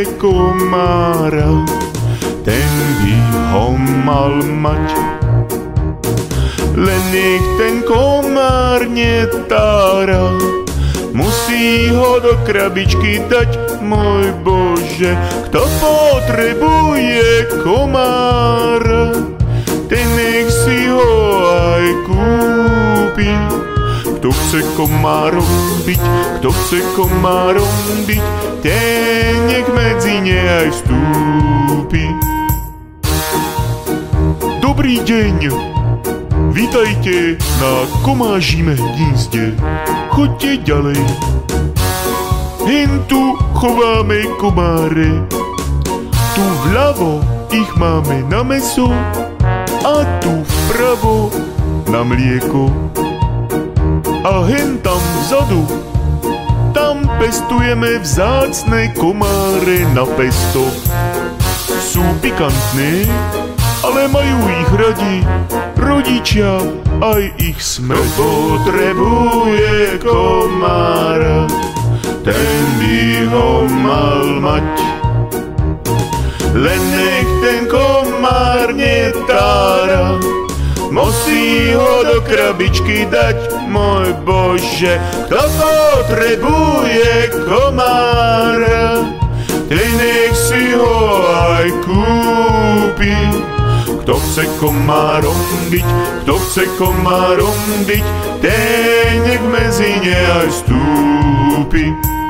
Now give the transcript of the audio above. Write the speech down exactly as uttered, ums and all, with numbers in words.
komára, ten by ho mal mať. Len nech ten komár netára, musí ho do krabičky dať, môj Bože. Kto potrebuje komára, ten nech si ho aj kúpi. Kto chce komárom byť, kto chce komárom byť, ten nech medzi ne aj vstúpi. Dobrý deň, vítajte na komážime hnízde. Choďte ďalej. Hen tu chováme komáre, tu vľavo ich máme na mäso a tu vpravo na mlieko. A hen tam vzadu, tam pestujeme vzácne komáre na pesto. Sú pikantné, ale majú ich radi rodičia, aj ich sme. Potrebuje komára, ten by ho mal mať. Len nech ten komár netára, musí ho do krabičky dať, môj Bože. Kto potrebuje komára, ten nech si ho aj kúpi. Kto chce komárom byť, kto chce komárom byť, ten nech medzi ne aj vstúpi.